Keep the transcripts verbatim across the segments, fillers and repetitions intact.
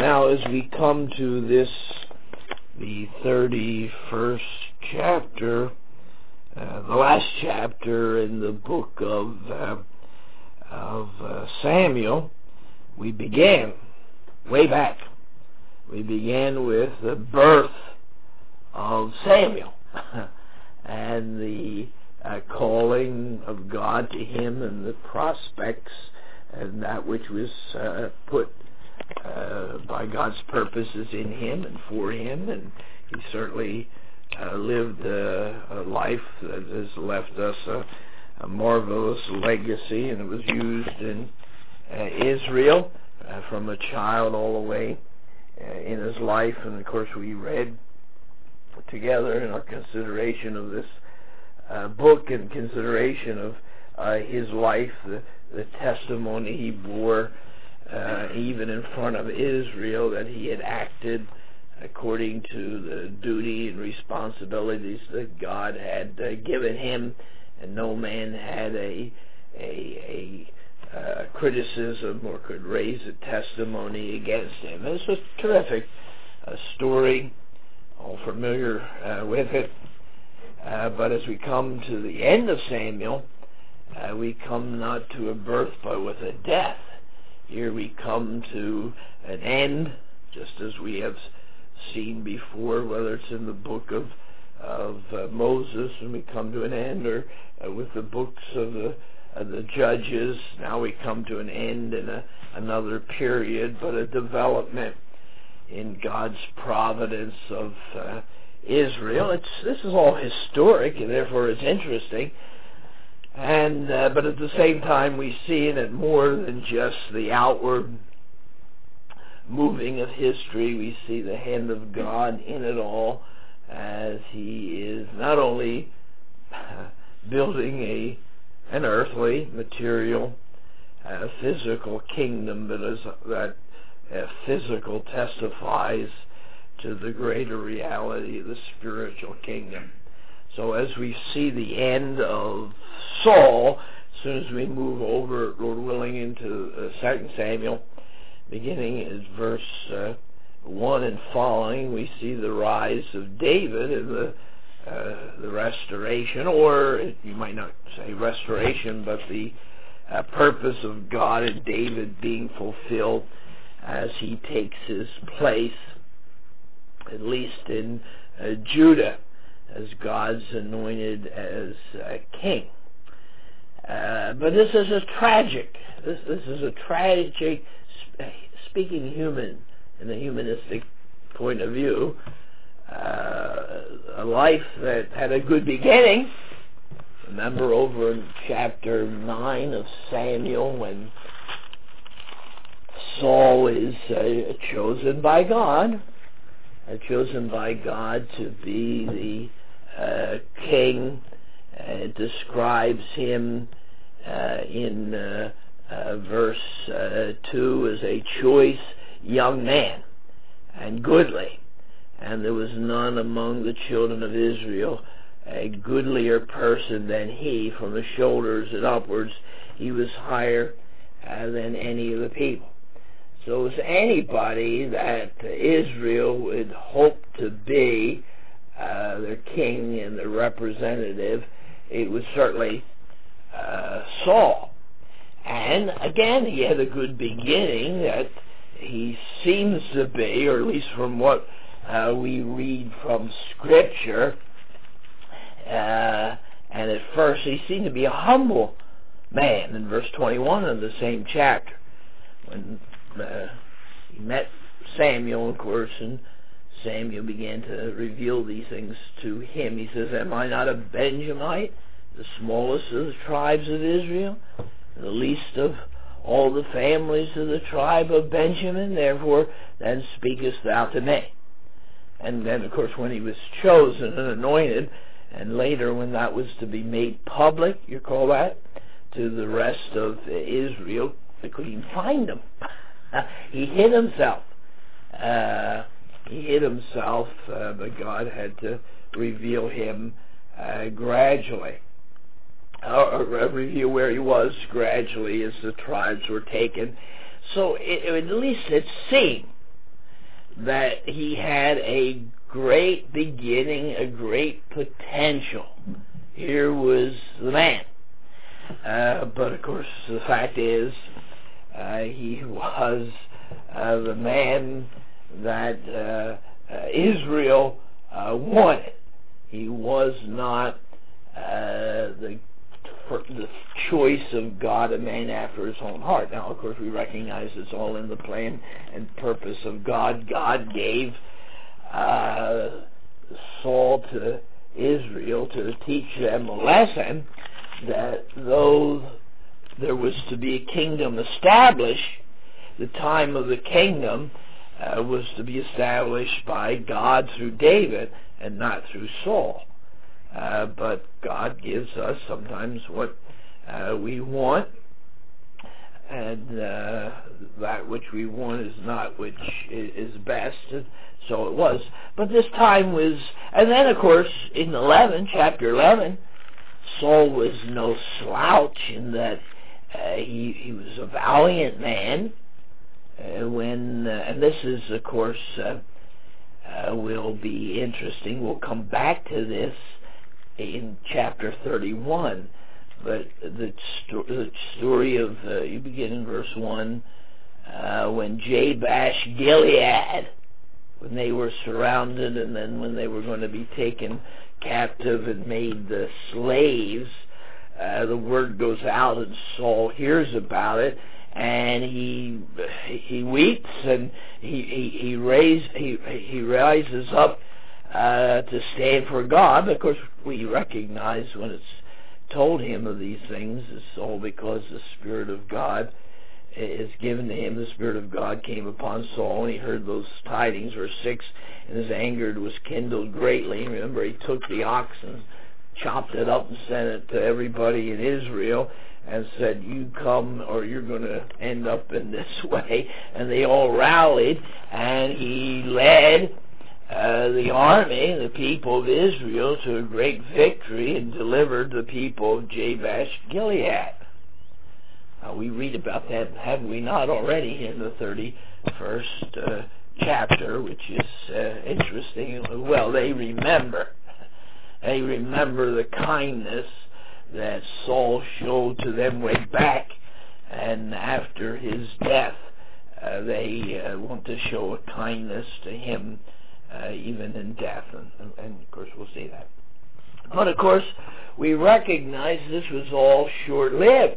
Now, as we come to this, the thirty-first chapter, uh, the last chapter in the book of uh, of uh, Samuel, we began way back. We began with the birth of Samuel and the uh, calling of God to him and the prospects and that which was uh, put uh, by God's purposes in him and for him, and he certainly uh, lived uh, a life that has left us a, a marvelous legacy, and it was used in uh, Israel uh, from a child all the way uh, in his life. And of course we read together in our consideration of this uh, book and consideration of uh, his life, the, the testimony he bore uh, even in front of Israel, that he had acted according to the duty and responsibilities that God had uh, given him, and no man had a a, a uh, criticism or could raise a testimony against him. This was terrific, a story, all familiar uh, with it. Uh, but as we come to the end of Samuel, uh, we come not to a birth but with a death. Here we come to an end, just as we have seen before, whether it's in the book of of uh, Moses, and we come to an end, or uh, with the books of the of the Judges. Now we come to an end in a, another period, but a development in God's providence of uh, Israel. It's this is all historic, and therefore it's interesting. And uh, but at the same time, we see in it more than just the outward moving of history. We see the hand of God in it all, as he is not only building a an earthly, material, uh, physical kingdom, but as that uh, physical testifies to the greater reality of the spiritual kingdom. So as we see the end of Saul, as soon as we move over, Lord willing, into uh, Second Samuel, beginning at verse uh, one and following, we see the rise of David and the uh, the restoration, or you might not say restoration, but the uh, purpose of God in David being fulfilled as he takes his place, at least in uh, Judah, as God's anointed as uh, king. Uh, but this is a tragic, this, this is a tragic, speaking human, in the humanistic point of view, uh, a life that had a good beginning. Remember over in chapter nine of Samuel, when Saul is uh, chosen by God, uh, chosen by God to be the uh, king. Uh, it describes him uh, in uh, uh, verse uh, two as a choice young man and goodly, and there was none among the children of Israel a goodlier person than he. From the shoulders and upwards he was higher uh, than any of the people. So it was anybody that Israel would hope to be uh, their king and their representative, it was certainly uh, Saul. And again, he had a good beginning, that he seems to be, or at least from what uh, we read from Scripture, uh, and at first he seemed to be a humble man in verse twenty-one of the same chapter, when uh, he met Samuel, of course, and Samuel began to reveal these things to him. He says, "Am I not a Benjamite, the smallest of the tribes of Israel, the least of all the families of the tribe of Benjamin? Therefore then speakest thou to me." And then, of course, when he was chosen and anointed, and later when that was to be made public, you call that, to the rest of Israel, they couldn't even find him. He hid himself. Uh, he hid himself, uh, but God had to reveal him uh, gradually. Or reveal where he was gradually as the tribes were taken. So it, at least it seemed that he had a great beginning, a great potential. Here was the man. Uh, but of course, the fact is, uh, he was uh, the man that uh, uh, Israel uh, wanted. He was not uh, the for the choice of God, a man after his own heart. Now, of course, we recognize it's all in the plan and purpose of God. God gave uh, Saul to Israel to teach them a lesson that though there was to be a kingdom established, the time of the kingdom uh, was to be established by God through David and not through Saul. Uh, but God gives us sometimes what uh, we want, and uh, that which we want is not which is best. And so it was. But this time was, and then of course in eleven, chapter eleven, Saul was no slouch in that uh, he he was a valiant man. Uh, when uh, and this is of course uh, uh, will be interesting. We'll come back to this in chapter thirty-one, but the, sto- the story of, uh, you begin in verse one, uh, when Jabesh Gilead, when they were surrounded, and then when they were going to be taken captive and made the slaves, uh, the word goes out and Saul hears about it, and he he weeps, and he he he, raise, he, he rises up Uh, to stand for God. Of course, we recognize when it's told him of these things, it's all because the Spirit of God is given to him. The Spirit of God came upon Saul, and he heard those tidings, verse six, and his anger was kindled greatly. Remember, he took the ox and chopped it up and sent it to everybody in Israel and said, you come or you're going to end up in this way. And they all rallied, and he led Uh, the army, the people of Israel, to a great victory and delivered the people of Jabesh Gilead. Uh, we read about that, have we not already, in the thirty-first uh, chapter, which is uh, interesting. Well, they remember. They remember the kindness that Saul showed to them way back, and after his death, uh, they uh, want to show a kindness to him Uh, even in death, and, and, and of course we'll see that. But of course we recognize this was all short-lived,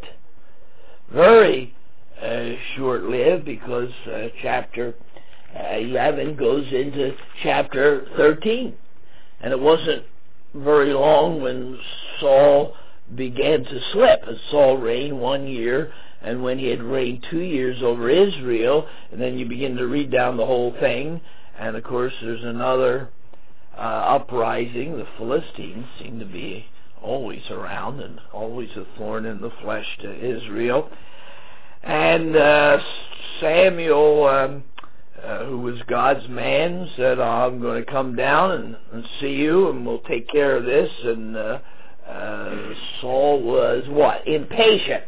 very uh, short-lived, because uh, chapter uh, eleven goes into chapter thirteen, and it wasn't very long when Saul began to slip. And Saul reigned one year, and when he had reigned two years over Israel, and then you begin to read down the whole thing. And, of course, there's another uh, uprising. The Philistines seem to be always around and always a thorn in the flesh to Israel. And uh, Samuel, um, uh, who was God's man, said, oh, I'm going to come down and, and see you, and we'll take care of this. And uh, uh, Saul was, what? Impatient.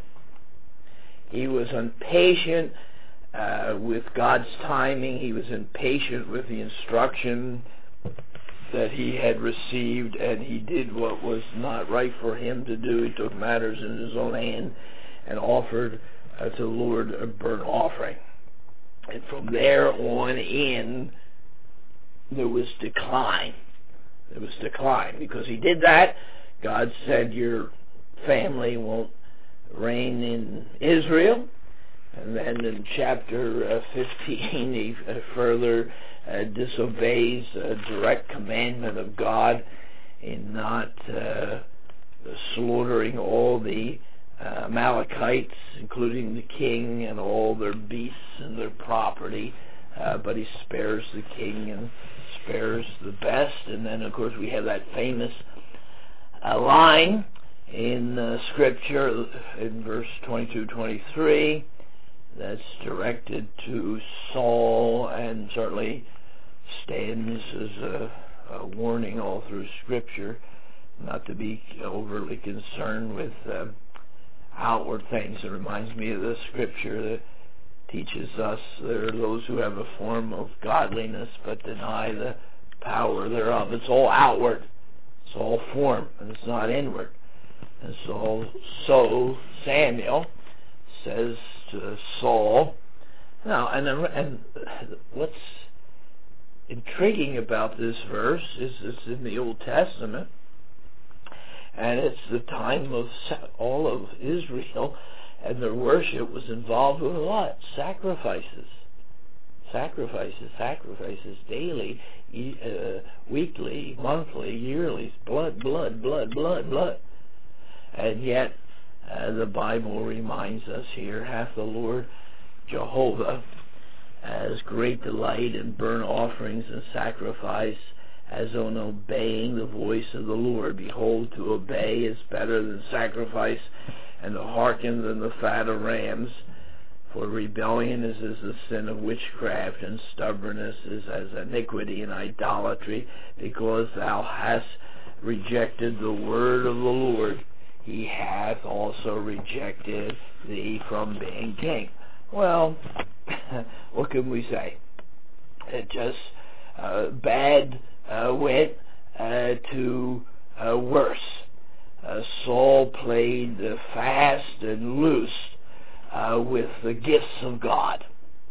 He was impatient Uh, with God's timing. He was impatient with the instruction that he had received, and he did what was not right for him to do. He took matters in his own hand and offered uh, to the Lord a burnt offering. And from there on in, there was decline. There was decline. Because he did that, God said, your family won't reign in Israel. And then in chapter uh, fifteen, he uh, further uh, disobeys a direct commandment of God in not uh, slaughtering all the uh, Amalekites, including the king and all their beasts and their property, uh, but he spares the king and spares the best. And then, of course, we have that famous uh, line in uh, Scripture in verse twenty-two twenty-three, that's directed to Saul and certainly stands as a, a warning all through Scripture not to be overly concerned with uh, outward things. It reminds me of the Scripture that teaches us there are those who have a form of godliness but deny the power thereof. It's all outward. It's all form, and it's not inward. And so, so Samuel says to Saul, now, and, and what's intriguing about this verse is it's in the Old Testament, and it's the time of all of Israel, and their worship was involved with what? Sacrifices. Sacrifices, sacrifices, daily, uh, weekly, monthly, yearly, blood, blood, blood, blood, blood. And yet, uh, the Bible reminds us here, hath the Lord Jehovah as great delight in burnt offerings and sacrifice as on obeying the voice of the Lord. Behold, to obey is better than sacrifice, and to hearken than the fat of rams. For rebellion is as the sin of witchcraft, and stubbornness is as iniquity and idolatry. Because thou hast rejected the word of the Lord, he hath also rejected thee from being king. Well, what can we say? It just uh, bad uh, went uh, to uh, worse. Uh, Saul played uh, fast and loose uh, with the gifts of God.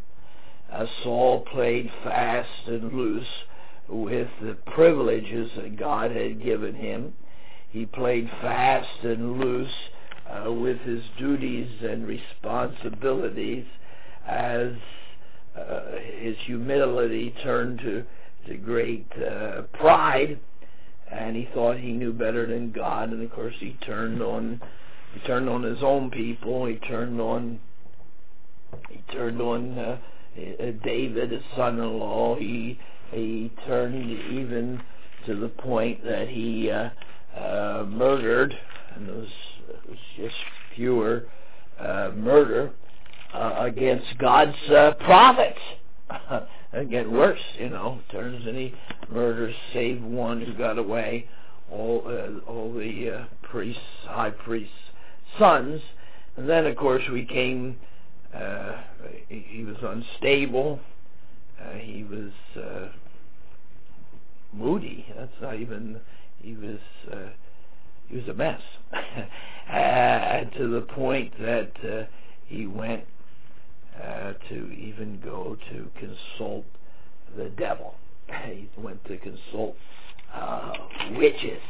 Uh, Saul played fast and loose with the privileges that God had given him. He played fast and loose uh, with his duties and responsibilities as uh, his humility turned to, to great uh, pride, and he thought he knew better than God. And of course, he turned on he turned on his own people. He turned on he turned on uh, David, his son-in-law. He he turned even to the point that he uh, uh, murdered, and it was, it was just pure uh, murder uh, against God's uh, prophets. And get worse, you know, turns and he murders, save one who got away, all uh, all the uh, priests, high priests' sons. And then, of course, we came, uh, he, he was unstable, uh, he was uh, moody, that's not even, he was, uh, he was a mess. uh, to the point that uh, he went Uh, to even go to consult the devil. He went to consult uh, witches.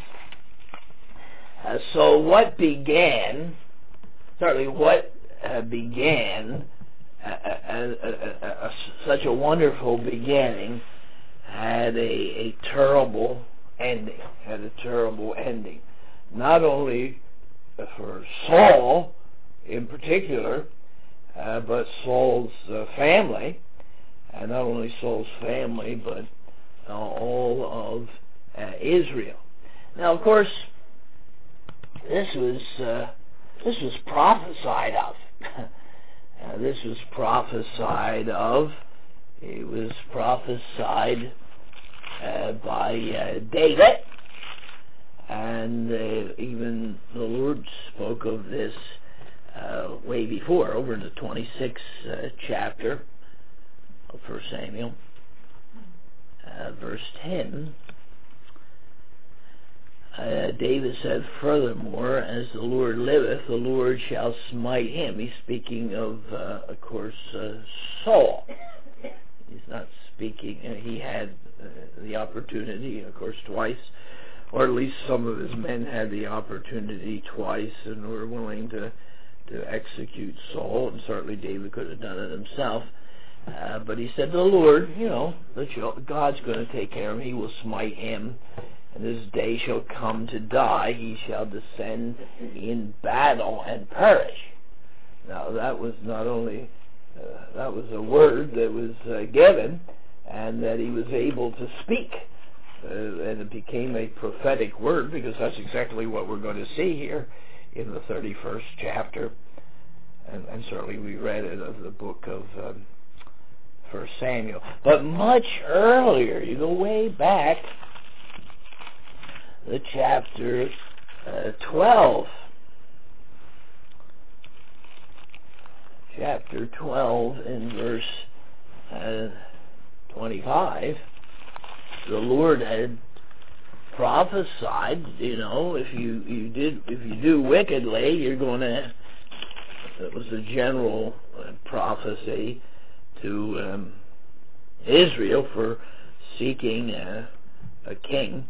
Uh, so what began, certainly what uh, began, uh, uh, uh, uh, uh, such a wonderful beginning, had a, a terrible ending, had a terrible ending. Not only for Saul in particular, Uh, but Saul's uh, family, and not only Saul's family, but uh, all of uh, Israel. Now, of course, this was uh, this was prophesied of. uh, this was prophesied of. It was prophesied uh, by uh, David, and uh, even the Lord spoke of this Uh, way before, over in the twenty-sixth uh, chapter of First Samuel, uh, verse ten. Uh, David said, "Furthermore, as the Lord liveth, the Lord shall smite him." He's speaking of, uh, of course, uh, Saul. He's not speaking. Uh, he had uh, the opportunity, of course, twice, or at least some of his men had the opportunity twice, and were willing to. to execute Saul, and certainly David could have done it himself. Uh, but he said, the Lord, you know, God's going to take care of him. He will smite him, and his day shall come to die. He shall descend in battle and perish. Now, that was not only, uh, that was a word that was uh, given, and that he was able to speak. Uh, and it became a prophetic word, because that's exactly what we're going to see here in the thirty-first chapter, and, and certainly we read it of the book of um, First Samuel. But much earlier, you go way back, the chapter uh, twelve. chapter twelve in verse uh, twenty-five, the Lord had prophesied, you know, if you, you did if you do wickedly, you're going to. It was a general uh, prophecy to um, Israel for seeking a, a king.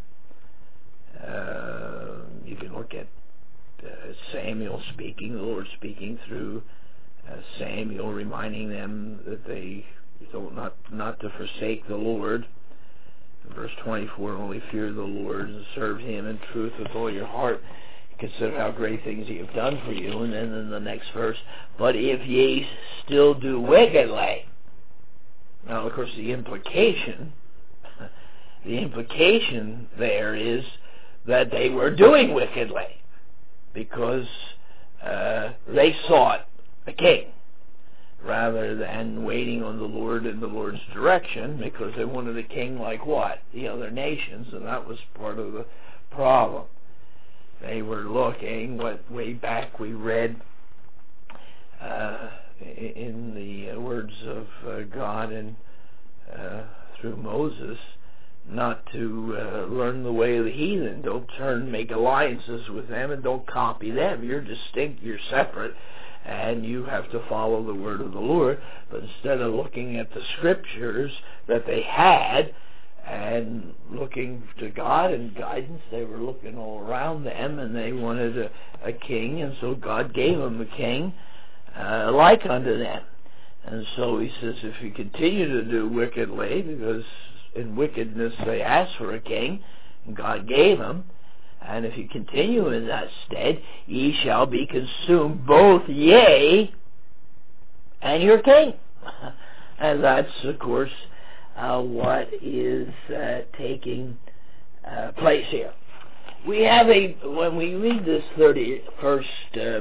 Uh, you can look at uh, Samuel speaking, the Lord speaking through uh, Samuel, reminding them that they don't not not to forsake the Lord. Verse twenty-four, only fear the Lord and serve Him in truth with all your heart. Consider how great things He have done for you. And then in the next verse, but if ye still do wickedly. Now, of course, the implication, the implication there is that they were doing wickedly because uh, they sought a king rather than waiting on the Lord in the Lord's direction, because they wanted a king like what? The other nations, and that was part of the problem. They were looking, what way back we read uh, in the words of uh, God and uh, through Moses, not to uh, learn the way of the heathen. Don't turn, make alliances with them, and don't copy them. You're distinct, you're separate, and you have to follow the word of the Lord. But instead of looking at the scriptures that they had and looking to God and guidance, they were looking all around them, and they wanted a, a king, and so God gave them a king uh, like unto them. And so He says, if you continue to do wickedly, because in wickedness they asked for a king, and God gave them, and if you continue in that stead, ye shall be consumed, both ye and your king. And that's, of course, uh, what is uh, taking uh, place here. We have a, when we read this thirty-first uh,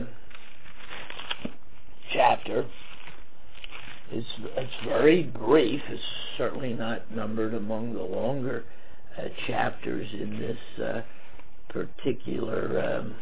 chapter, it's, it's very brief. It's certainly not numbered among the longer uh, chapters in this uh, particular um,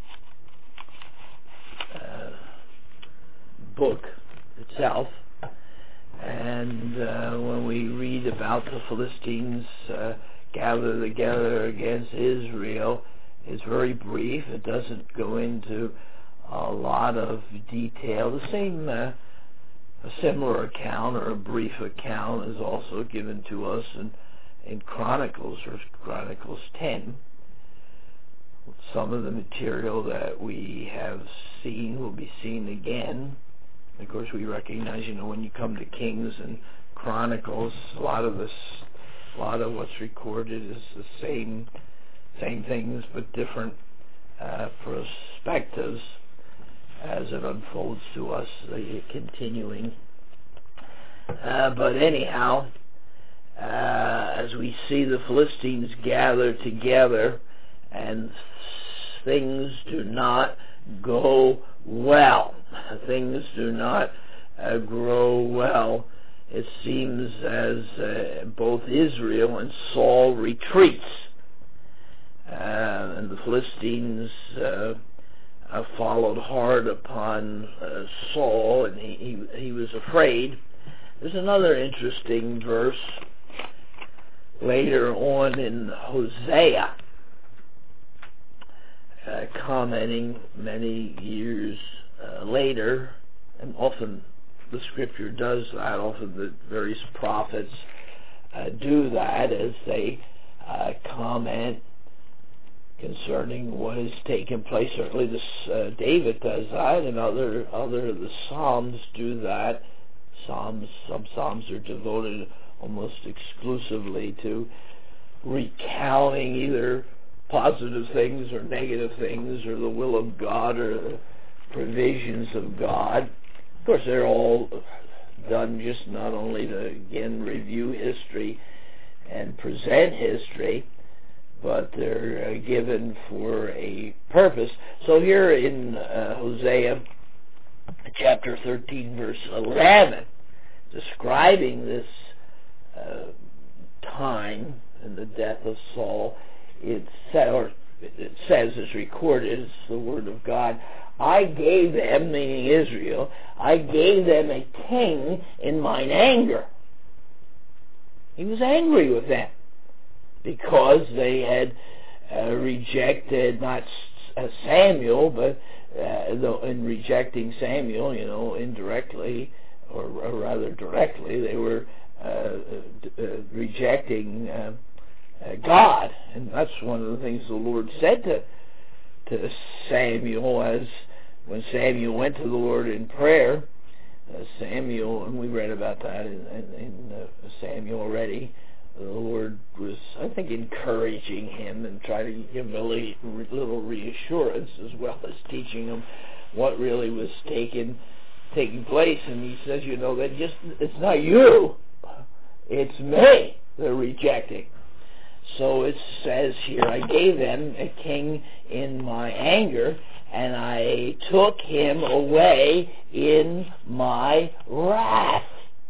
uh, book itself. And uh, when we read about the Philistines uh, gather together against Israel, it's very brief. It doesn't go into a lot of detail. The same, uh, a similar account or a brief account is also given to us in, in Chronicles, or Chronicles ten. Some of the material that we have seen will be seen again. Of course, we recognize, you know, when you come to Kings and Chronicles, a lot of this, a lot of what's recorded is the same, same things, but different uh, perspectives as it unfolds to us, the continuing. Uh, but anyhow, uh, as we see the Philistines gather together, and things do not go well. Things do not uh, grow well. It seems as uh, both Israel and Saul retreats. Uh, and the Philistines uh, uh, followed hard upon uh, Saul, and he, he, he was afraid. There's another interesting verse later on in Hosea, Uh, commenting many years uh, later, and often the scripture does that, often the various prophets uh, do that as they uh, comment concerning what has taken place. Certainly this, uh, David does that, and other, other of the Psalms do that. Psalms, some Psalms are devoted almost exclusively to recounting either positive things or negative things, or the will of God, or the provisions of God. Of course, they're all done just not only to, again, review history and present history, but they're uh, given for a purpose. So here in uh, Hosea chapter thirteen, verse eleven, describing this uh, time and the death of Saul, it said, or it says, is recorded, it's the Word of God, I gave them, meaning Israel, I gave them a king in mine anger. He was angry with them because they had uh, rejected not uh, Samuel, but uh, though in rejecting Samuel, you know, indirectly, or, or rather directly, they were uh, uh, rejecting uh, uh, God. And that's one of the things the Lord said to, to Samuel, as when Samuel went to the Lord in prayer. Uh, Samuel, and we read about that in, in, in uh, Samuel already, the Lord was, I think, encouraging him and trying to give him a little, little reassurance, as well as teaching him what really was taking taking place. And he says, you know, that just, it's not you, it's me they're rejecting. So it says here, I gave them a king in my anger, and I took him away in my wrath.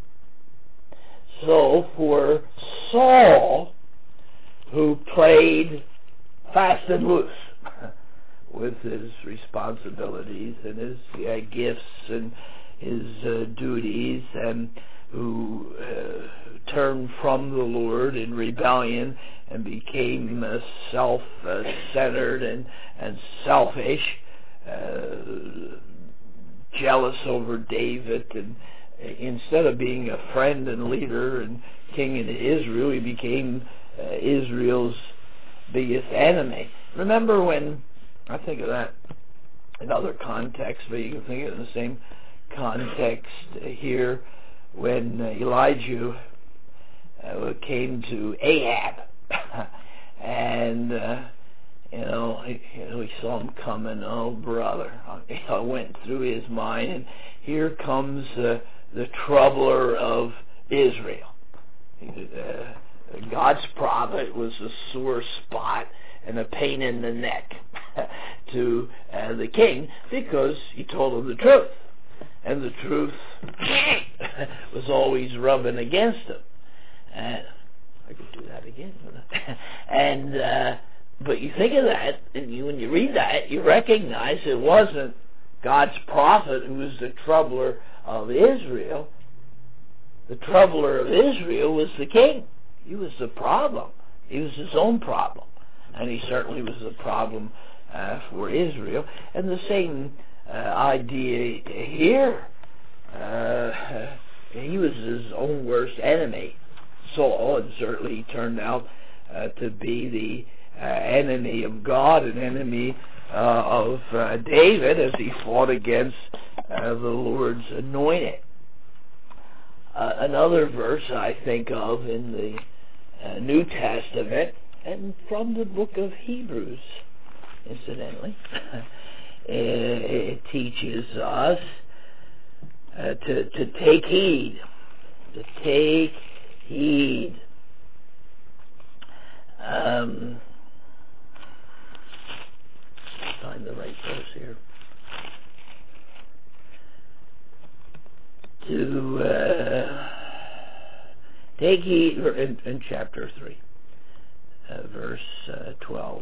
So for Saul, who played fast and loose with his responsibilities and his uh, gifts and his uh, duties, and who uh, turned from the Lord in rebellion and became uh, self-centered and, and selfish, uh, jealous over David, and instead of being a friend and leader and king in Israel, he became uh, Israel's biggest enemy. Remember when, I think of that in other contexts, but you can think of it in the same context here, when uh, Elijah uh, came to Ahab, and uh, you know, he, you know, he saw him coming. Oh, brother! I went through his mind, and here comes uh, the troubler of Israel. Uh, God's prophet was a sore spot and a pain in the neck to uh, the king, because he told him the truth. And the truth was always rubbing against him. And I could do that again. and uh, but you think of that, and you, when you read that, you recognize it wasn't God's prophet who was the troubler of Israel. The troubler of Israel was the king. He was the problem. He was his own problem, and he certainly was the problem uh, for Israel. And the same Uh, idea here. Uh, he was his own worst enemy, Saul, and certainly he turned out uh, to be the uh, enemy of God, an enemy uh, of uh, David, as he fought against uh, the Lord's anointed. Uh, another verse I think of in the uh, New Testament, and from the book of Hebrews, incidentally, it teaches us uh, to, to take heed, to take heed. Um, find the right verse here. To uh, take heed in, in chapter three, uh, verse uh, twelve.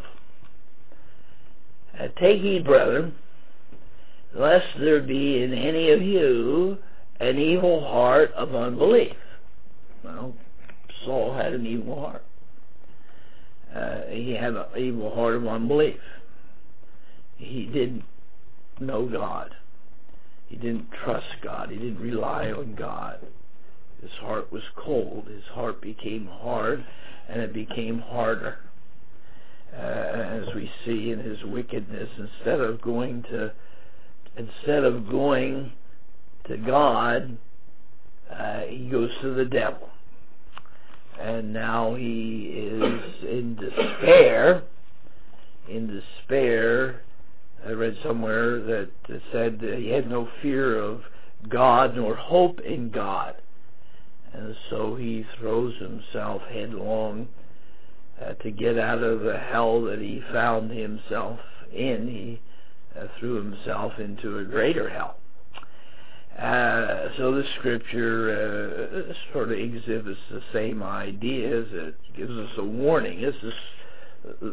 Uh, take heed, brethren, lest there be in any of you an evil heart of unbelief. Well, Saul had an evil heart. Uh, he had an evil heart of unbelief. He didn't know God. He didn't trust God. He didn't rely on God. His heart was cold. His heart became hard, and it became harder. Uh, as we see in his wickedness, instead of going to, instead of going to God, uh, he goes to the devil, and now he is in despair. In despair, I read somewhere that said that he had no fear of God nor hope in God, and so he throws himself headlong Uh, to get out of the hell that he found himself in. He uh, threw himself into a greater hell. Uh, so the scripture uh, sort of exhibits the same ideas. It gives us a warning. This is uh,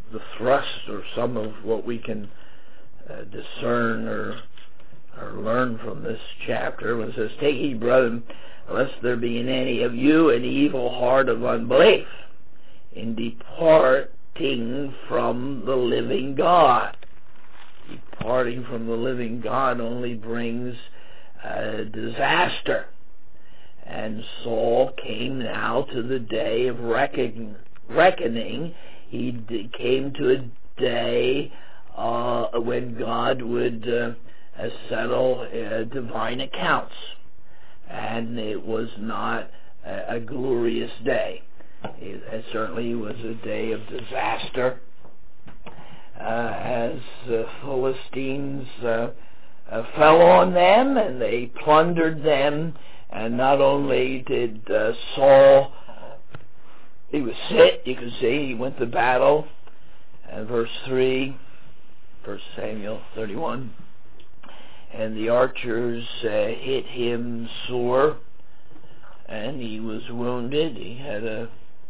the thrust or some of what we can uh, discern or or learn from this chapter when it says, "Take heed, brethren, lest there be in any of you an evil heart of unbelief in departing from the living God." Departing from the living God only brings uh, disaster. And Saul came now to the day of reckon, reckoning. He d- came to a day uh, when God would uh, uh, settle uh, divine accounts. And it was not a, a glorious day. It, it certainly was a day of disaster. Uh, as uh, Philistines uh, uh, fell on them and they plundered them, and not only did uh, Saul, he was hit, you can see, he went to battle, and verse three, First Samuel thirty-one, and the archers uh, hit him sore, and he was wounded. He had a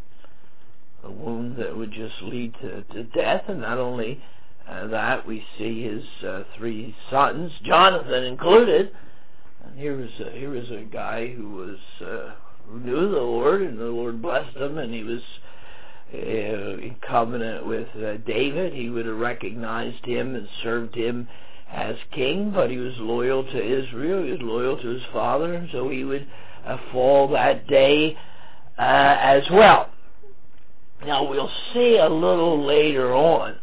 a wound that would just lead to, to death, and not only uh, that, we see his uh, three sons, Jonathan included. And here was a, here was a guy who was uh, who knew the Lord, and the Lord blessed him, and he was uh, in covenant with uh, David. He would have recognized him and served him as king, but he was loyal to Israel. He was loyal to his father, and so he would uh, fall that day uh, as well. Now, we'll see a little later on,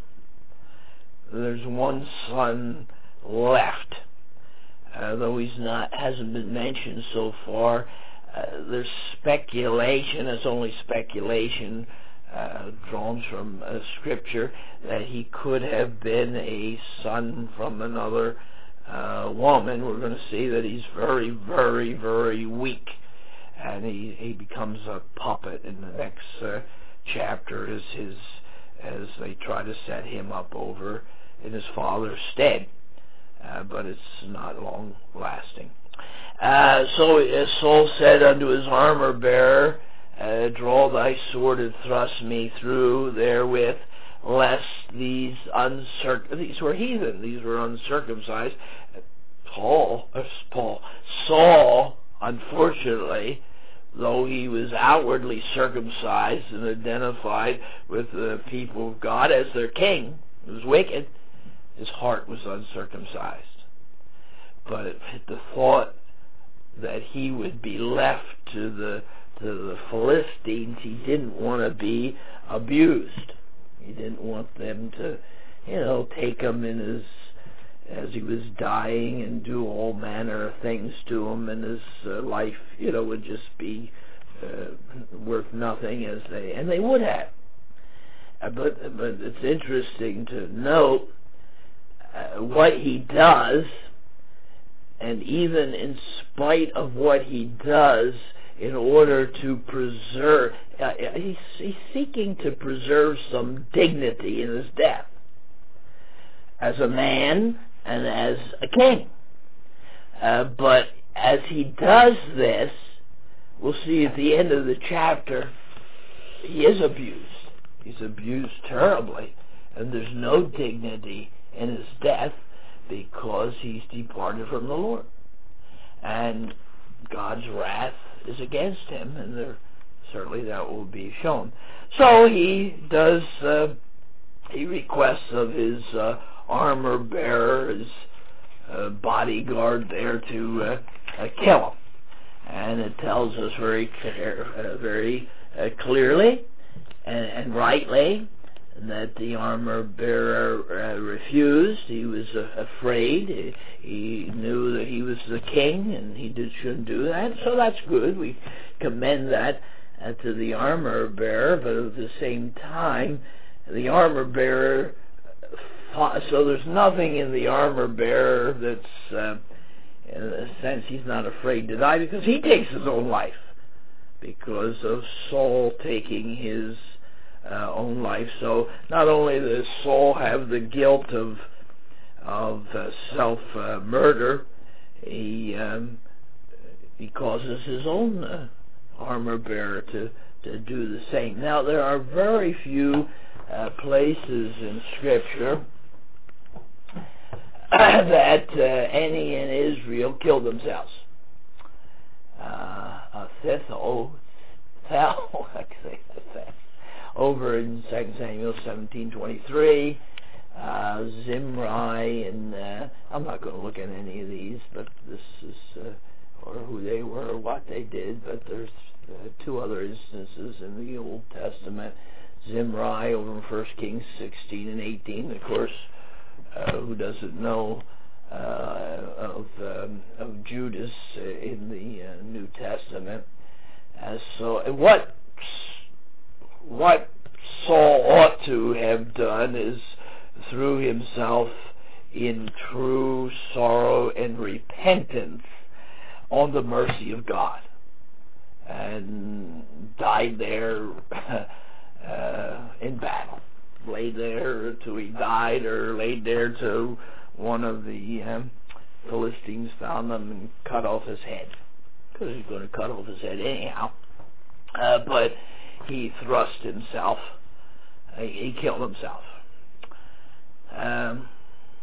there's one son left. Uh, though he's not, hasn't been mentioned so far, uh, there's speculation, it's only speculation, uh, drawn from uh, Scripture, that he could have been a son from another uh, woman. We're going to see that he's very, very, very weak, and he, he becomes a puppet in the next uh, chapter as his as they try to set him up over in his father's stead, uh, but it's not long lasting. Uh, so uh, Saul said unto his armor bearer, uh, "Draw thy sword and thrust me through therewith, lest these uncirc these were heathen, these were uncircumcised." Paul, uh, Paul, Saul, unfortunately, though he was outwardly circumcised and identified with the people of God as their king, he was wicked, his heart was uncircumcised. But the thought that he would be left to the to the Philistines, he didn't want to be abused. He didn't want them to, you know, take him in his as he was dying and do all manner of things to him, and his uh, life, you know, would just be uh, worth nothing, as they and they would have. Uh, but but it's interesting to note uh, what he does, and even in spite of what he does, in order to preserve, uh, he's, he's seeking to preserve some dignity in his death as a man and as a king. Uh, but as he does this, we'll see at the end of the chapter, he is abused. He's abused terribly, and there's no dignity in his death because he's departed from the Lord. And God's wrath is against him, and there, certainly that will be shown. So he does, uh, he requests of his uh, armor bearer, his uh, bodyguard there, to uh, uh, kill him. And it tells us very clear, uh, very uh, clearly and, and rightly that the armor bearer uh, refused. He was uh, afraid. He, he knew that he was the king, and he did, shouldn't do that. So that's good. We commend that uh, to the armor bearer, but at the same time, the armor bearer fought, so there's nothing in the armor bearer that's, uh, in a sense, he's not afraid to die, because he takes his own life because of Saul taking his uh, own life. So not only does Saul have the guilt of of uh, self uh, murder, he um, he causes his own uh, armor bearer to to do the same. Now, there are very few uh, places in Scripture that uh, any in Israel killed themselves. Uh, Thethel, Thel, I can say that over in Second Samuel seventeen twenty-three, uh, Zimri, and uh, I'm not going to look at any of these, but this is, uh, or who they were, or what they did, but there's uh, two other instances in the Old Testament. Zimri over in First Kings sixteen and eighteen, of course, uh, who doesn't know uh, of, um, of Judas in the uh, New Testament. Uh, so what what Saul ought to have done is threw himself in true sorrow and repentance on the mercy of God, and died there uh, in battle. Laid there till he died, or laid there till one of the um, Philistines found him and cut off his head, because he's going to cut off his head anyhow. Uh, but he thrust himself. Uh, he killed himself. Um,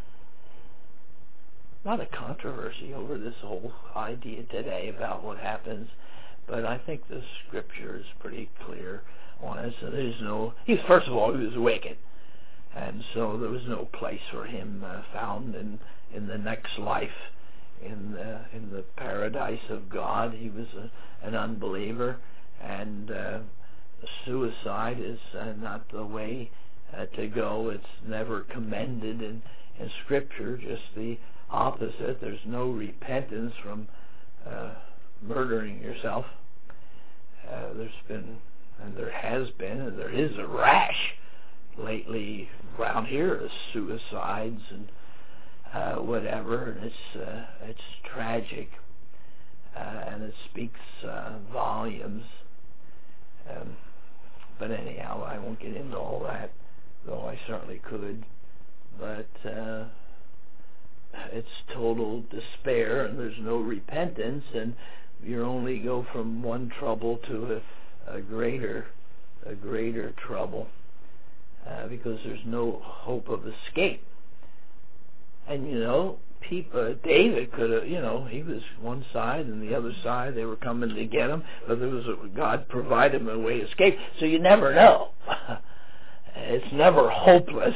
not a controversy over this whole idea today about what happens, but I think the Scripture is pretty clear on it. So there's no. He was, first of all, he was wicked, and so there was no place for him uh, found in in the next life, in the in the paradise of God. He was a, an unbeliever, and uh, suicide is uh, not the way uh, to go. It's never commended in in Scripture. Just the opposite. There's no repentance from uh, murdering yourself. Uh, there's been, and there has been, and there is a rash lately around here of suicides and uh, whatever, and it's uh, it's tragic, uh, and it speaks uh, volumes. Um, but anyhow, I won't get into all that, though I certainly could. But uh, it's total despair, and there's no repentance, and you only go from one trouble to a, a greater, a greater trouble, uh, because there's no hope of escape. And you know, people, David could have, you know, he was one side and the other side, they were coming to get him, but there was a, God provided him a way to escape. So you never know. It's never hopeless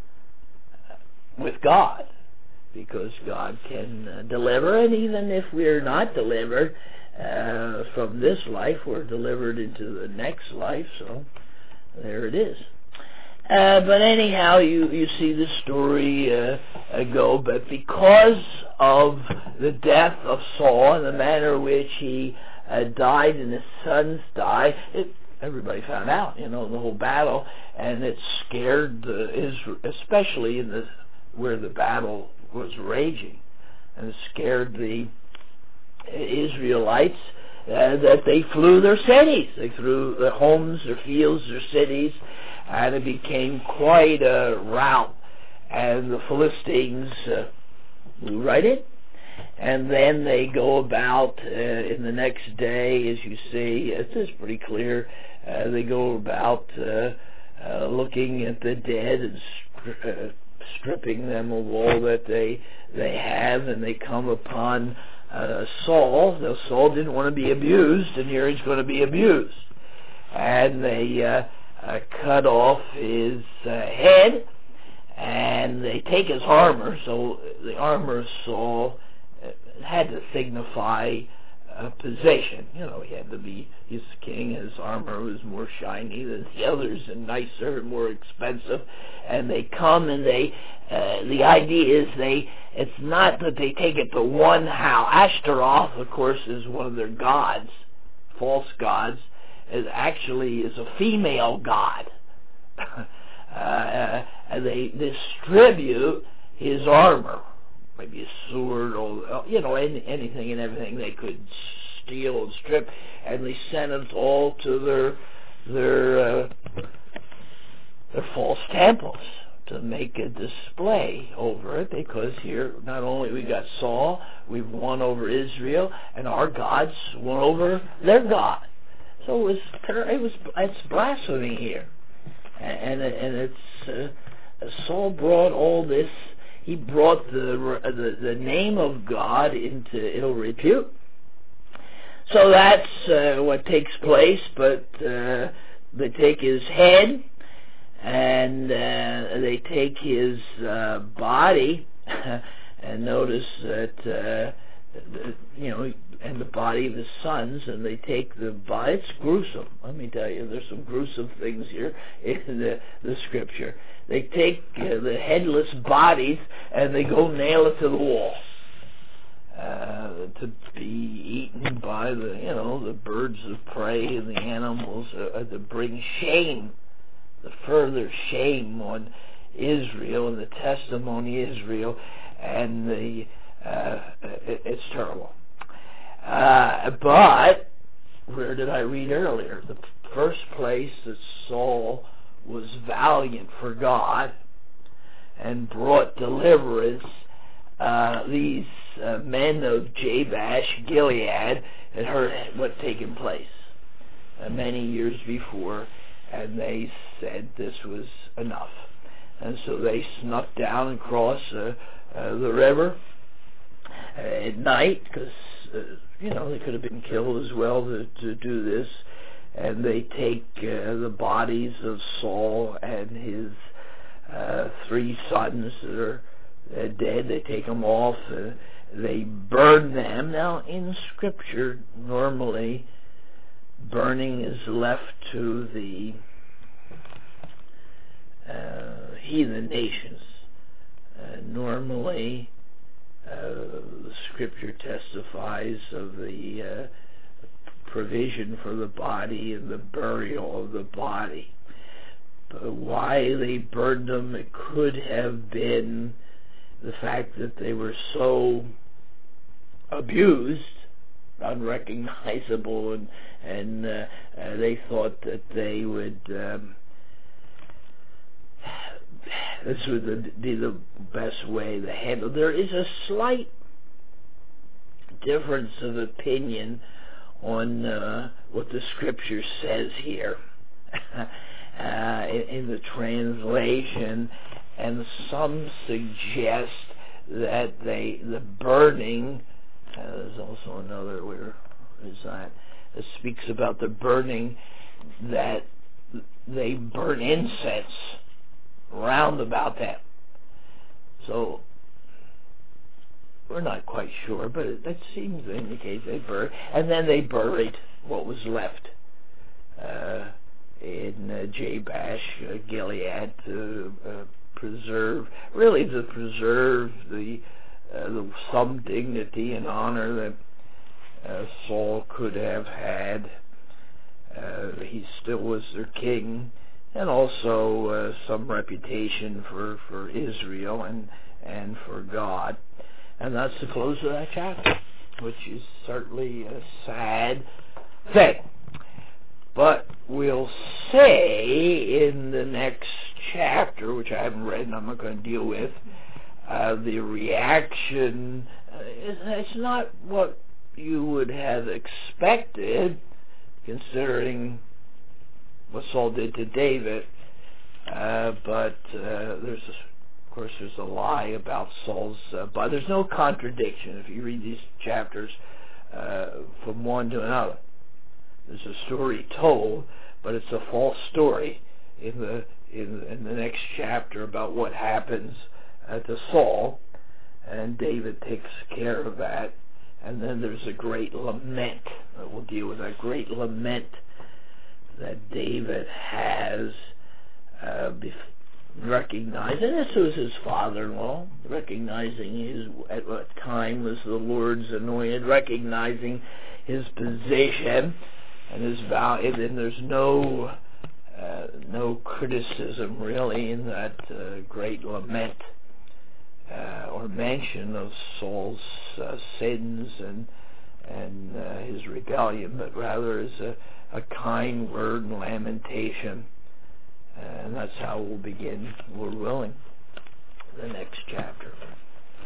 with God, because God can uh, deliver, and even if we're not delivered uh, from this life, we're delivered into the next life, so there it is. Uh, but anyhow, you, you see the story uh, uh, go, but because of the death of Saul and the manner in which he uh, died and his sons died, it, everybody found out, you know, the whole battle, and it scared the Israel, especially in the where the battle was raging, and it scared the Israelites uh, that they flew their cities. They threw their homes, their fields, their cities, and it became quite a rout. And the Philistines uh, blew right in. And then they go about uh, in the next day, as you see, it is pretty clear, uh, they go about uh, uh, looking at the dead and uh, stripping them of all that they they have, and they come upon uh, Saul. Now, Saul didn't want to be abused, and here he's going to be abused. And they uh, uh, cut off his uh, head, and they take his armor. So the armor of Saul had to signify uh, possession. You know, he had to be, he's king, his armor was more shiny than the others and nicer and more expensive. And they come and they, uh, the idea is they, it's not that they take it to one house. Ashtaroth, of course, is one of their gods, false gods. It actually is a female god. uh, and they distribute his armor. Maybe a sword, or you know, any, anything and everything they could steal and strip, and they sent it all to their their uh, their false temples to make a display over it. Because here, not only we got Saul, we've won over Israel, and our gods won over their God. So it was it was it's blasphemy here. and and it's uh, Saul brought all this. He brought the, the the name of God into ill repute. So that's uh, what takes place. But uh, they take his head, and uh, they take his uh, body, and notice that uh, you know, and the body of his sons, and they take the body. It's gruesome. Let me tell you, there's some gruesome things here in the, the scripture. They take uh, the headless bodies and they go nail it to the wall uh, to be eaten by the, you know, the birds of prey and the animals, uh, to bring shame, the further shame on Israel and the testimony of Israel, and the uh, it, it's terrible. Uh, but where did I read earlier? The first place that Saul was valiant for God and brought deliverance, uh, these uh, men of Jabesh Gilead had heard what had taken place uh, many years before, and they said this was enough. And so they snuck down across uh, uh, the river uh, at night, because uh, you know, they could have been killed as well to, to do this. And they take uh, the bodies of Saul and his uh, three sons that are uh, dead. They take them off. Uh, they burn them. Now, in Scripture, normally burning is left to the uh, heathen nations. Uh, normally, uh, the Scripture testifies of the uh, provision for the body and the burial of the body. But why they burned them, it could have been the fact that they were so abused, unrecognizable, and, and uh, uh, they thought that they would um, this would be the best way to handle. There is a slight difference of opinion on uh, what the Scripture says here uh, in, in the translation, and some suggest that they the burning. Uh, there's also another, where is that? It speaks about the burning, that they burn incense round about them. So we're not quite sure, but it, that seems to indicate they burned, and then they buried what was left uh, in uh, Jabesh, uh, Gilead, to uh, preserve, really to preserve the, uh, the some dignity and honor that uh, Saul could have had. Uh, he still was their king, and also uh, some reputation for, for Israel and and for God. And that's the close of that chapter, which is certainly a sad thing. But we'll say in the next chapter, which I haven't read and I'm not going to deal with, uh, the reaction, uh, it's not what you would have expected, considering what Saul did to David, uh, but uh, there's a Of course, there's a lie about Saul's, uh, but there's no contradiction if you read these chapters uh, from one to another. There's a story told, but it's a false story in the in, in the next chapter about what happens uh, to Saul, and David takes care of that. And then there's a great lament. Uh, we'll deal with that great lament that David has uh, before. Recognizing, and this was his father-in-law, recognizing his, at what time was the Lord's anointed, recognizing his position and his value, and there's no uh, no criticism really in that uh, great lament uh, or mention of Saul's uh, sins and and uh, his rebellion, but rather as a, a kind word and lamentation. And that's how we'll begin, Lord willing, the next chapter.